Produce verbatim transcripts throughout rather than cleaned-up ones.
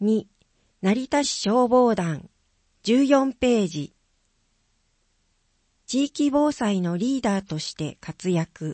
に、成田市消防団じゅうよんページ。地域防災のリーダーとして活躍。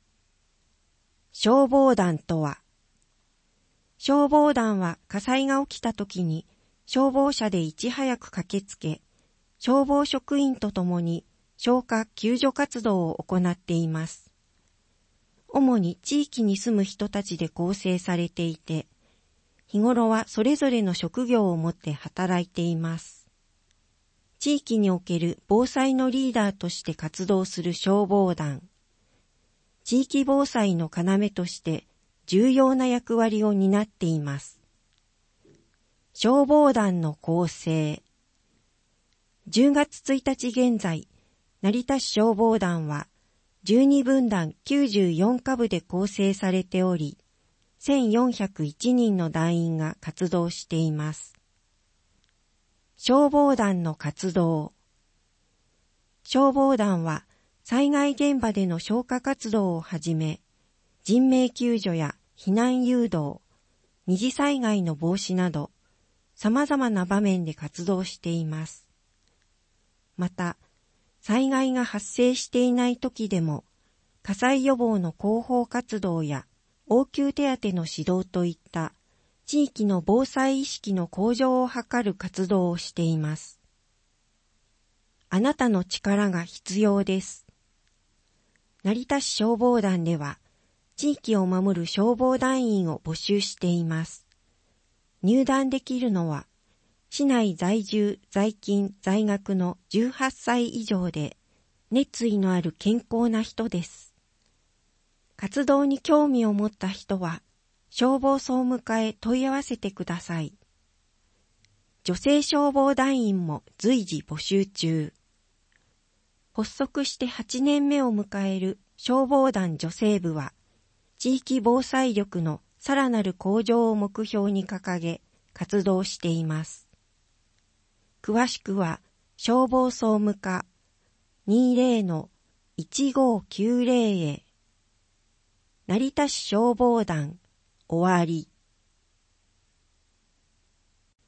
消防団とは、消防団は火災が起きた時に消防車でいち早く駆けつけ、消防職員とともに消火救助活動を行っています。主に地域に住む人たちで構成されていて、日頃はそれぞれの職業を持って働いています。地域における防災のリーダーとして活動する消防団。地域防災の要として重要な役割を担っています。消防団の構成。じゅうがつついたち現在、成田市消防団はじゅうにぶんだんきゅうじゅうよんかぶで構成されており、せんよんひゃくいちにんの団員が活動しています。消防団の活動。消防団は災害現場での消火活動をはじめ、人命救助や避難誘導、二次災害の防止など、様々な場面で活動しています。また、災害が発生していない時でも、火災予防の広報活動や応急手当の指導といった地域の防災意識の向上を図る活動をしています。あなたの力が必要です。成田市消防団では、地域を守る消防団員を募集しています。入団できるのは、市内在住、在勤、在学のじゅうはっさい以上で、熱意のある健康な人です。活動に興味を持った人は、消防総務課へ問い合わせてください。女性消防団員も随時募集中。発足してはちねんめを迎える消防団女性部は、地域防災力のさらなる向上を目標に掲げ、活動しています。詳しくは、消防総務課 にじゅうのいちごーきゅうぜろ へ。成田市消防団終わり。